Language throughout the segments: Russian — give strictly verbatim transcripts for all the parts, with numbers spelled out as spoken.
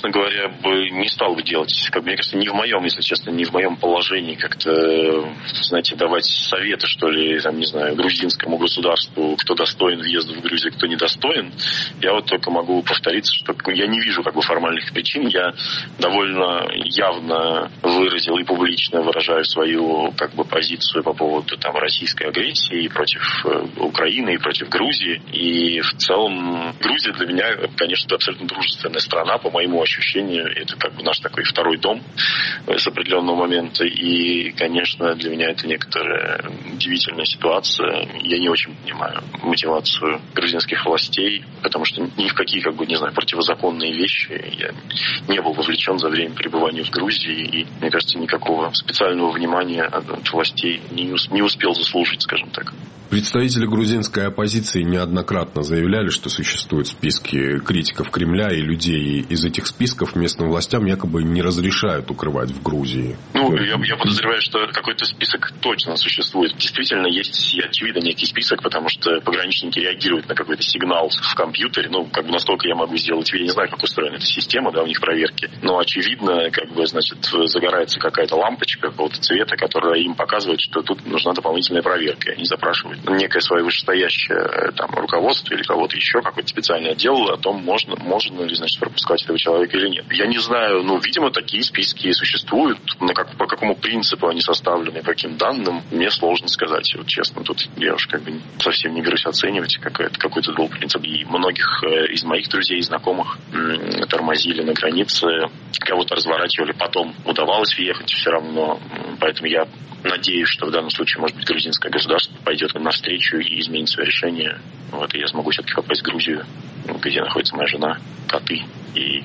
честно говоря, бы не стал бы делать. Как, мне кажется, не в моем, если честно, не в моем положении как-то, знаете, давать советы, что ли, там, не знаю, грузинскому государству, кто достоин въезда в Грузию, кто недостоин. Я вот только могу повториться, что я не вижу как бы формальных причин. Я довольно явно выразил и публично выражаю свою как бы позицию по поводу там российской агрессии против Украины и против Грузии. И в целом Грузия для меня, конечно, абсолютно дружественная страна, по моему ощущению. Это как бы наш такой второй дом с определенного момента. И, конечно, для меня это некоторая удивительная ситуация. Я не очень понимаю мотивацию грузинских властей, потому что ни в какие, как бы, не знаю, противозаконные вещи я не был вовлечен за время пребывания в Грузии. И, мне кажется, никакого специального внимания от властей не, не успел заслужить, скажем так. Представители грузинской оппозиции неоднократно заявляли, что существуют списки критиков Кремля, и людей из этих списков местным властям якобы не разрешают укрывать в Грузии. Ну, я, я подозреваю, что какой-то список точно существует. Действительно, есть, очевидно, некий список, потому что пограничники реагируют на какой-то сигнал в компьютере. Ну, как бы настолько я могу сделать. Я не знаю, как устроена эта система, да, у них проверки. Но, очевидно, как бы, значит, загорается какая-то лампочка какого-то цвета, которая им показывает, что тут нужна дополнительная проверка. Они запрашивают некое свое вышестоящее там руководство или кого-то еще, какой-то специальный отдел о том, можно, можно ли, значит, пропускать этого человека или нет. Я не знаю, ну, видимо, такие списки существуют. На как, по какому принципу они составлены, по каким данным, мне сложно сказать. Вот честно, тут я уж как бы совсем не берусь оценивать, какой, какой-то был принцип. И многих из моих друзей и знакомых тормозили на границе, кого-то разворачивали, потом удавалось въехать все равно. Поэтому я надеюсь, что в данном случае, может быть, грузинское государство пойдет навстречу и изменит свое решение. Вот, и я смогу все-таки попасть в Грузию, где находится моя жена, коты и,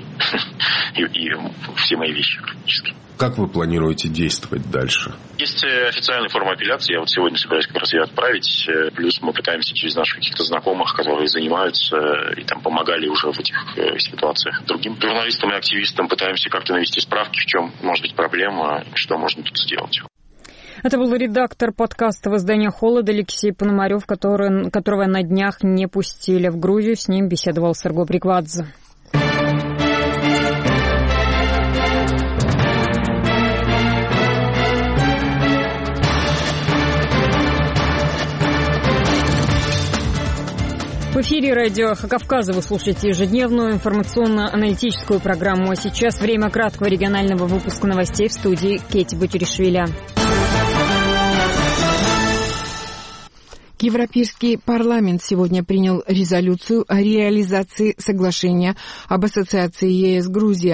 и, и все мои вещи практически. Как вы планируете действовать дальше? Есть официальная форма апелляции. Я вот сегодня собираюсь как раз ее отправить. Плюс мы пытаемся через наших каких-то знакомых, которые занимаются и там помогали уже в этих ситуациях другим журналистам и активистам, пытаемся как-то навести справки, в чем может быть проблема, что можно тут сделать. Это был редактор подкаста в издании «Холод» Алексей Пономарев, который, которого на днях не пустили в Грузию. С ним беседовал Серго Бриквадзе. В эфире радио «Эхо Кавказа» вы слушаете ежедневную информационно-аналитическую программу. А сейчас время краткого регионального выпуска новостей в студии Кети Батюришвили. Европейский парламент сегодня принял резолюцию о реализации соглашения об ассоциации ЕС-Грузия.